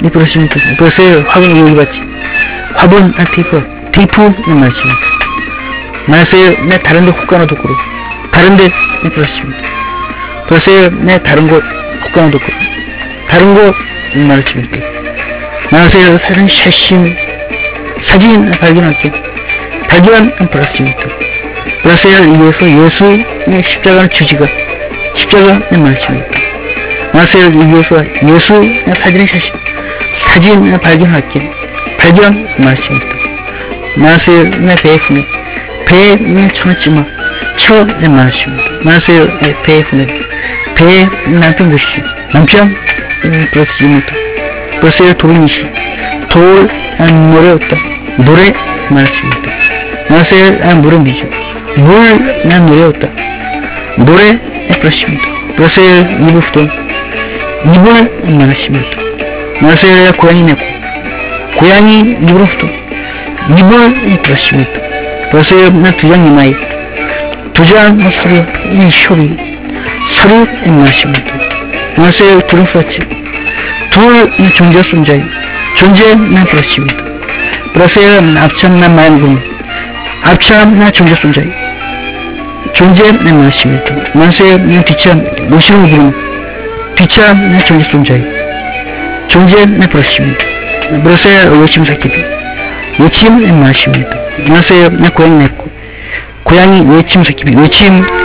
그러십니까? 벌써요, 화분 여기 봤지? 화분, 테이프, 말씀입니다. 말씀요, 내 다른 데 혹가나도 그러. 다른 데, 그렇습니다. 벌써요, 내 다른 곳, 혹가나도 그러. 다른 곳, 말씀입니다. 말씀요, 사진 발견할게. 발견, 그렇습니다. 벌써요, 이어서 예수의 십자가의 주지가, 십자가, 말씀입니다. 말씀요, 이어서 예수의 사진 발견할게. 발견, 말씀입니다. 말씀요, 내 배에 배에 쳐놓지마. 쳐, 내 말씀입니다. 말씀요, 배에 배에 남편 보시죠. 남편, 그렇습니다. 벌써요, 돌이시. 돌, 노래 없다. 노래, 말씀입니다. 말씀요, 물은 비죠. 물, 노래 없다. 노래, 그렇습니다. 벌써요, 이불 후돈. 이불, 말씀입니다. 말씀요, 고양이 내고. 고양이, 이불 후돈. 이불, 그렇습니다. 벌써요, 두장 이마에. 두장, 서류, 쇼리. 서류, 말씀입니다. 벌써요, 둘은 풀었지. 둘, 존재 존재. 존재, 그렇습니다. 벌써요, 앞참, 말군. 앞참, 존재 존재. 존재, 말씀입니다. 벌써요, 뒷참, 무시로 부르는. 뒷참, 존재 존재. 존재, 그렇습니다. 벌써요, 외침 사기비. 외침, 말씀입니다. 벌써요, 고양이 냈고. 고양이 외침 사기비. 외침,